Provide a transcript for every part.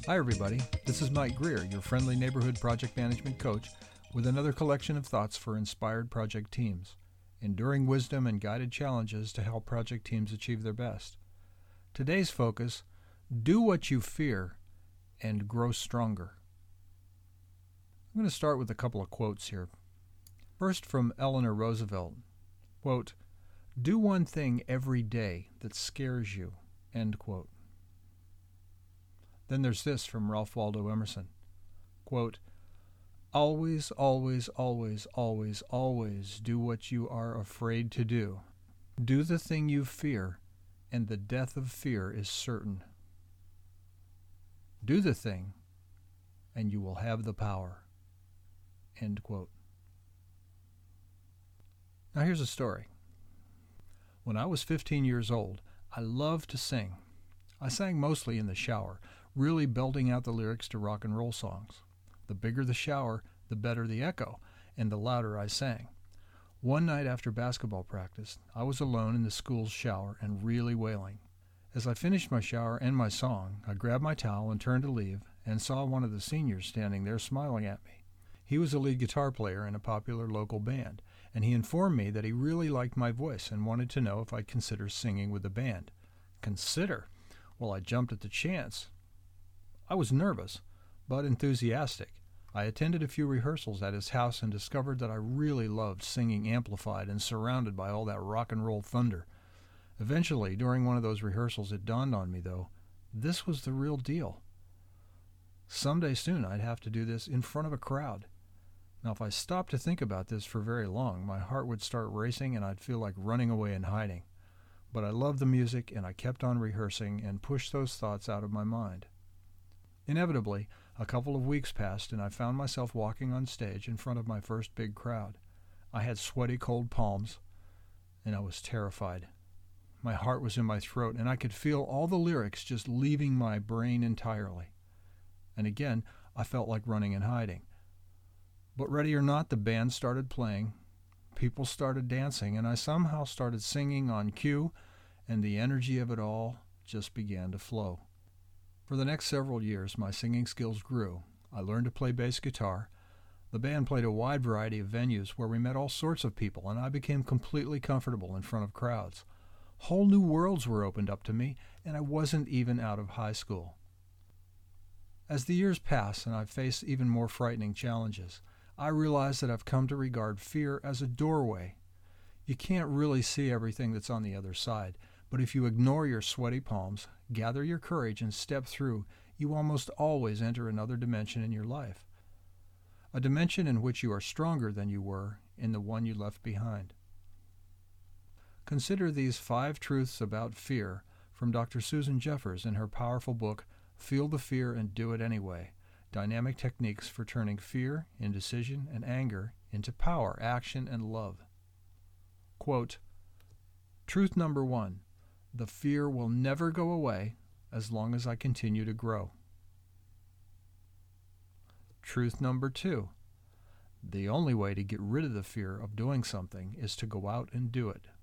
Hi everybody, this is Mike Greer, your friendly neighborhood project management coach with another collection of thoughts for inspired project teams, enduring wisdom and guided challenges to help project teams achieve their best. Today's focus, do what you fear and grow stronger. I'm going to start with a couple of quotes here. First from Eleanor Roosevelt, quote, "Do one thing every day that scares you," end quote. Then there's this from Ralph Waldo Emerson, quote, "Always, always, always, always, always do what you are afraid to do. Do the thing you fear, and the death of fear is certain. Do the thing, and you will have the power," end quote. Now here's a story. When I was 15 years old, I loved to sing. I sang mostly in the shower, really belting out the lyrics to rock and roll songs. The bigger the shower, the better the echo, and the louder I sang. One night after basketball practice, I was alone in the school's shower and really wailing. As I finished my shower and my song, I grabbed my towel and turned to leave and saw one of the seniors standing there smiling at me. He was a lead guitar player in a popular local band, and he informed me that he really liked my voice and wanted to know if I'd consider singing with the band. Consider? Well, I jumped at the chance. I was nervous, but enthusiastic. I attended a few rehearsals at his house and discovered that I really loved singing amplified and surrounded by all that rock and roll thunder. Eventually, during one of those rehearsals, it dawned on me, though, this was the real deal. Someday soon I'd have to do this in front of a crowd. Now, if I stopped to think about this for very long, my heart would start racing and I'd feel like running away and hiding. But I loved the music and I kept on rehearsing and pushed those thoughts out of my mind. Inevitably, a couple of weeks passed and I found myself walking on stage in front of my first big crowd. I had sweaty, cold palms, and I was terrified. My heart was in my throat, and I could feel all the lyrics just leaving my brain entirely. And again, I felt like running and hiding. But ready or not, the band started playing, people started dancing, and I somehow started singing on cue, and the energy of it all just began to flow. For the next several years, my singing skills grew. I learned to play bass guitar. The band played a wide variety of venues where we met all sorts of people, and I became completely comfortable in front of crowds. Whole new worlds were opened up to me, and I wasn't even out of high school. As the years pass and I've faced even more frightening challenges, I realize that I've come to regard fear as a doorway. You can't really see everything that's on the other side, but if you ignore your sweaty palms, gather your courage, and step through, you almost always enter another dimension in your life. A dimension in which you are stronger than you were in the one you left behind. Consider these 5 truths about fear from Dr. Susan Jeffers in her powerful book, Feel the Fear and Do It Anyway, Dynamic Techniques for Turning Fear, Indecision, and Anger into Power, Action, and Love. Quote, "Truth number 1, the fear will never go away as long as I continue to grow. Truth number 2, the only way to get rid of the fear of doing something is to go out and do it.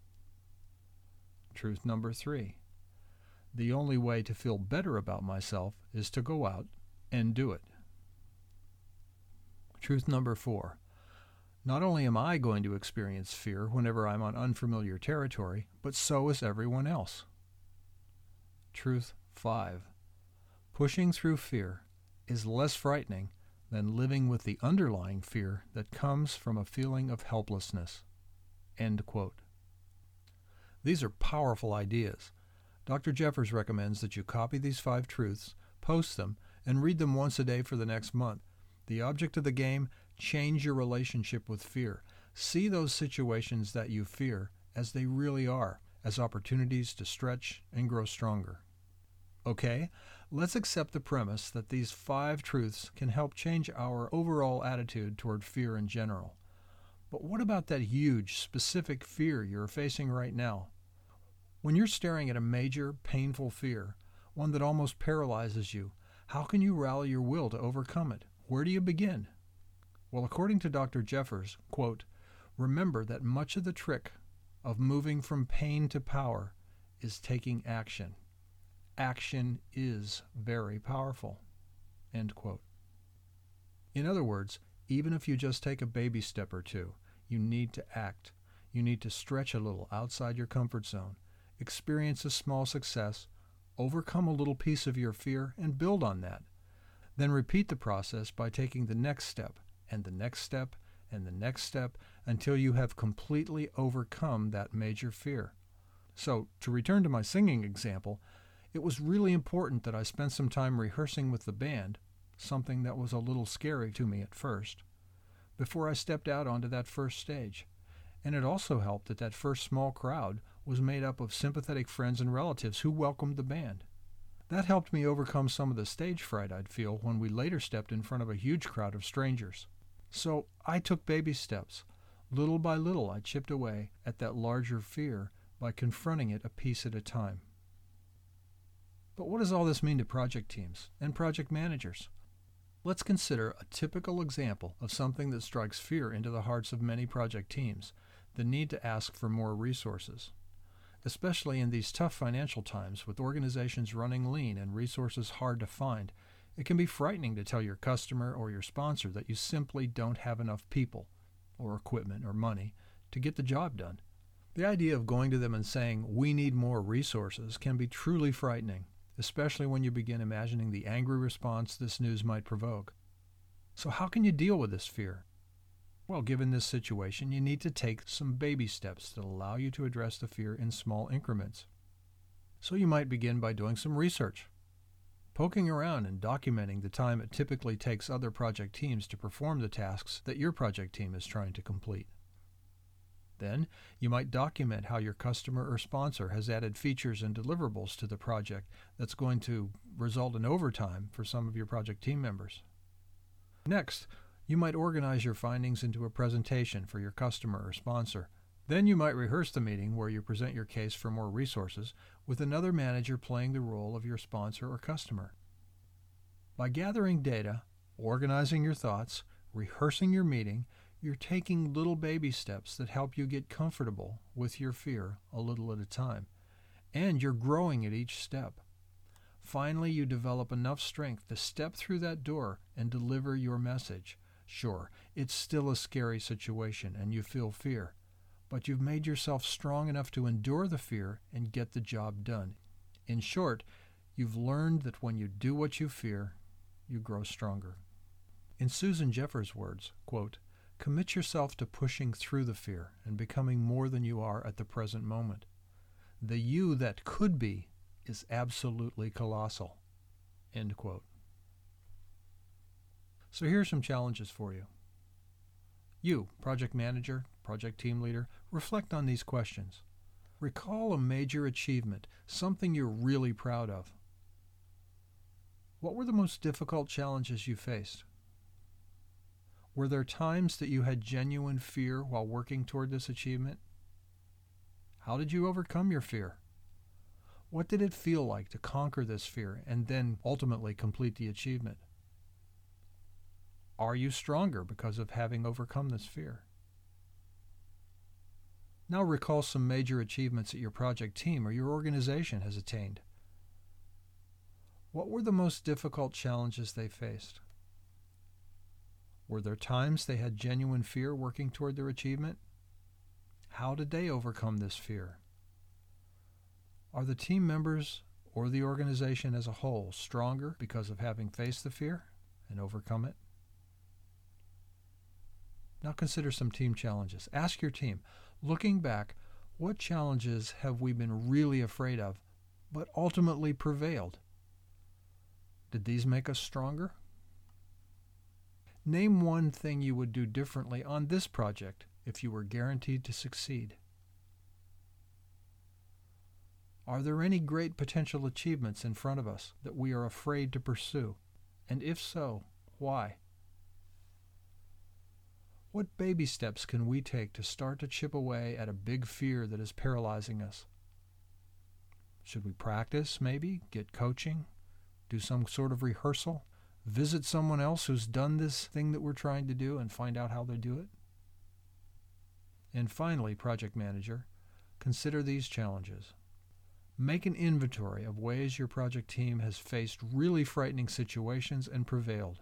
Truth number 3, the only way to feel better about myself is to go out and do it. Truth number 4, not only am I going to experience fear whenever I'm on unfamiliar territory, but so is everyone else. Truth 5, pushing through fear is less frightening than living with the underlying fear that comes from a feeling of helplessness." End quote. These are powerful ideas. Dr. Jeffers recommends that you copy these 5 truths, post them, and read them once a day for the next month. The object of the game, change your relationship with fear. See those situations that you fear as they really are, as opportunities to stretch and grow stronger. Okay, let's accept the premise that these 5 truths can help change our overall attitude toward fear in general. But what about that huge, specific fear you're facing right now? When you're staring at a major, painful fear, one that almost paralyzes you, how can you rally your will to overcome it? Where do you begin? Well, according to Dr. Jeffers, quote, "Remember that much of the trick of moving from pain to power is taking action," Action is very powerful." End quote. In other words, even if you just take a baby step or two, you need to act. You need to stretch a little outside your comfort zone, experience a small success, overcome a little piece of your fear, and build on that. Then repeat the process by taking the next step, and the next step, and the next step, until you have completely overcome that major fear. So, to return to my singing example, it was really important that I spent some time rehearsing with the band, something that was a little scary to me at first, before I stepped out onto that first stage. And it also helped that that first small crowd was made up of sympathetic friends and relatives who welcomed the band. That helped me overcome some of the stage fright I'd feel when we later stepped in front of a huge crowd of strangers. So I took baby steps. Little by little, I chipped away at that larger fear by confronting it a piece at a time. But what does all this mean to project teams and project managers? Let's consider a typical example of something that strikes fear into the hearts of many project teams: the need to ask for more resources. Especially in these tough financial times with organizations running lean and resources hard to find, it can be frightening to tell your customer or your sponsor that you simply don't have enough people, or equipment, or money to get the job done. The idea of going to them and saying, "We need more resources," can be truly frightening, especially when you begin imagining the angry response this news might provoke. So how can you deal with this fear? Well, given this situation, you need to take some baby steps that allow you to address the fear in small increments. So you might begin by doing some research, poking around and documenting the time it typically takes other project teams to perform the tasks that your project team is trying to complete. Then, you might document how your customer or sponsor has added features and deliverables to the project that's going to result in overtime for some of your project team members. Next, you might organize your findings into a presentation for your customer or sponsor. Then you might rehearse the meeting where you present your case for more resources with another manager playing the role of your sponsor or customer. By gathering data, organizing your thoughts, rehearsing your meeting, you're taking little baby steps that help you get comfortable with your fear a little at a time. And you're growing at each step. Finally, you develop enough strength to step through that door and deliver your message. Sure, it's still a scary situation and you feel fear, but you've made yourself strong enough to endure the fear and get the job done. In short, you've learned that when you do what you fear, you grow stronger. In Susan Jeffers' words, quote, "Commit yourself to pushing through the fear and becoming more than you are at the present moment. The you that could be is absolutely colossal." End quote. So here are some challenges for you. You, project manager, project team leader, reflect on these questions. Recall a major achievement, something you're really proud of. What were the most difficult challenges you faced? Were there times that you had genuine fear while working toward this achievement? How did you overcome your fear? What did it feel like to conquer this fear and then ultimately complete the achievement? Are you stronger because of having overcome this fear? Now recall some major achievements that your project team or your organization has attained. What were the most difficult challenges they faced? Were there times they had genuine fear working toward their achievement? How did they overcome this fear? Are the team members or the organization as a whole stronger because of having faced the fear and overcome it? Now consider some team challenges. Ask your team, looking back, what challenges have we been really afraid of, but ultimately prevailed? Did these make us stronger? Name one thing you would do differently on this project if you were guaranteed to succeed. Are there any great potential achievements in front of us that we are afraid to pursue? And if so, why? What baby steps can we take to start to chip away at a big fear that is paralyzing us? Should we practice, maybe? Get coaching? Do some sort of rehearsal? Visit someone else who's done this thing that we're trying to do and find out how they do it? And finally, project manager, consider these challenges. Make an inventory of ways your project team has faced really frightening situations and prevailed.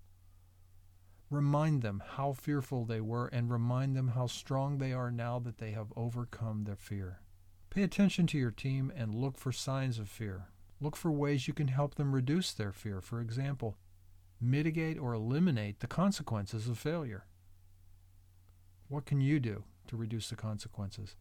Remind them how fearful they were and remind them how strong they are now that they have overcome their fear. Pay attention to your team and look for signs of fear. Look for ways you can help them reduce their fear. For example, mitigate or eliminate the consequences of failure. What can you do to reduce the consequences?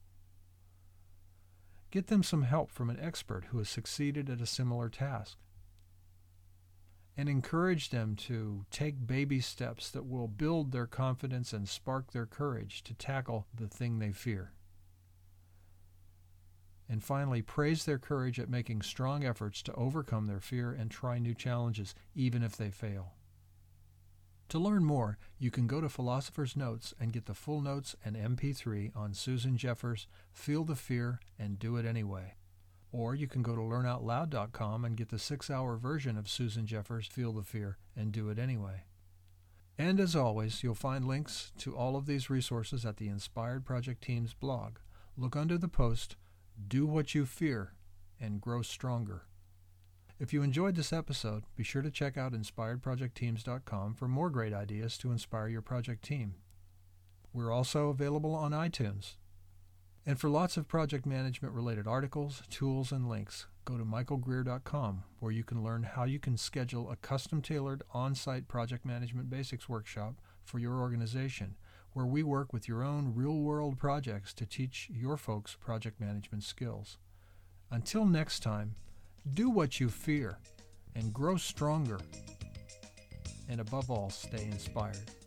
Get them some help from an expert who has succeeded at a similar task. And encourage them to take baby steps that will build their confidence and spark their courage to tackle the thing they fear. And finally, praise their courage at making strong efforts to overcome their fear and try new challenges, even if they fail. To learn more, you can go to Philosopher's Notes and get the full notes and MP3 on Susan Jeffers' Feel the Fear and Do It Anyway. Or you can go to learnoutloud.com and get the 6-hour version of Susan Jeffers' Feel the Fear and Do It Anyway. And as always, you'll find links to all of these resources at the Inspired Project Team's blog. Look under the post, Do What You Fear and Grow Stronger. If you enjoyed this episode, be sure to check out inspiredprojectteams.com for more great ideas to inspire your project team. We're also available on iTunes. And for lots of project management related articles, tools, and links, go to michaelgreer.com, where you can learn how you can schedule a custom-tailored on-site project management basics workshop for your organization, where we work with your own real-world projects to teach your folks project management skills. Until next time, do what you fear and grow stronger. And above all, stay inspired.